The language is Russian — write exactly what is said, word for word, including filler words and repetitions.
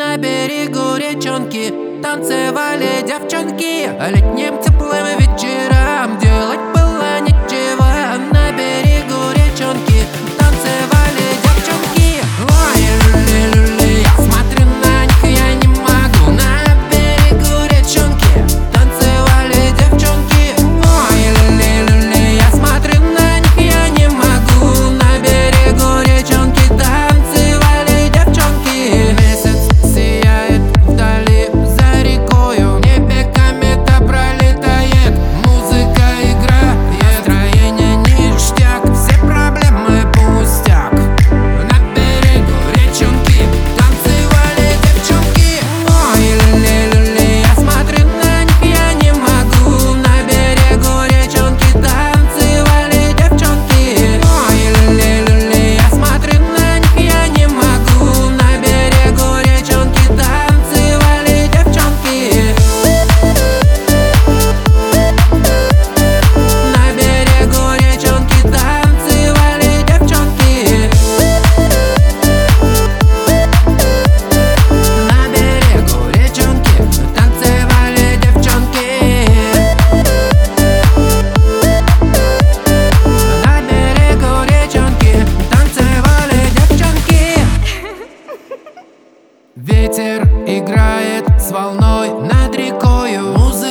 На берегу речонки танцевали девчонки. Летним теплым вечером делать было нечего. На берегу речонки танцевали девчонки. Ой, люли-люли, я смотрю на них, я не могу. На берегу речонки танцевали девчонки. Ой, люли-люли, я смотрю на них, я не могу. На берегу речонки танцевали девчонки. Месяц сияет вдали за рекою, в небе комета пролетает, музыка играет, настроение ништяк, все проблемы пустяк. На берегу речонки танцевали девчонки. Ой, люли-люли, я смотрю на них, я не могу. На берегу речонки танцевали девчонки. Ой, люли-люли, я смотрю на них, я не могу. На берегу речонки танцевали девчонки. На берегу речонки танцевали девчонки. На берегу речонки танцевали девчонки. На берегу речонки танцевали девчонки. Ветер играет с волной над рекою, музыка